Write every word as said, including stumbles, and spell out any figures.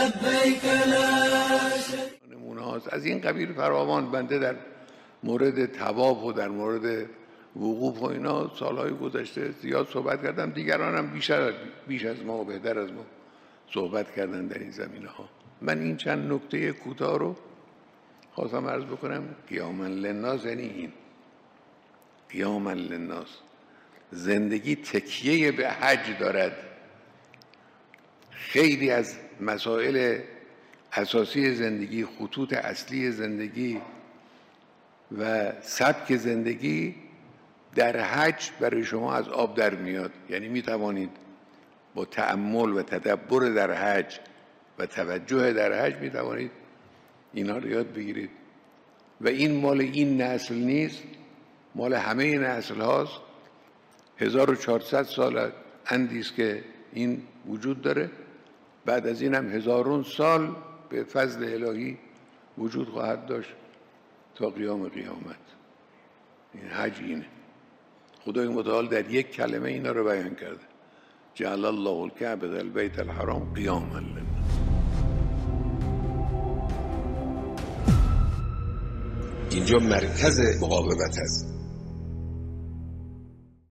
لبیک لا شریک. نمونه هاست از این قبیل فراوان. بنده در مورد طواف و در مورد وقوف و اینا سالهای گذشته زیاد صحبت کردم، دیگران هم بیشتر بیش از ما و بهتر از ما صحبت کردن در این زمینه ها. من این چند نکته کوتاه رو خواستم عرض بکنم. قیاما للناس یعنی این قیاما للناس، زندگی تکیه به حج دارد. خیلی از مسائل اساسی زندگی، خطوط اصلی زندگی و سبک زندگی در حج برای شما از آب در میاد. یعنی می توانید با تأمل و تدبر در حج و توجه در حج می توانید اینا رو یاد بگیرید. و این مال این نسل نیست، مال همه این نسل هاست. هزار و چهارصد سال اندیست که این وجود داره. بعد از این هم هزارون سال به فضل الهی وجود خواهد داشت تا قیام قیامت. این حج اینه. خدای متعال در یک کلمه اینا رو بیان کرده: جعل الله الکعبة البیت الحرام قیاما للناس. اینجا مرکز مقاومت است.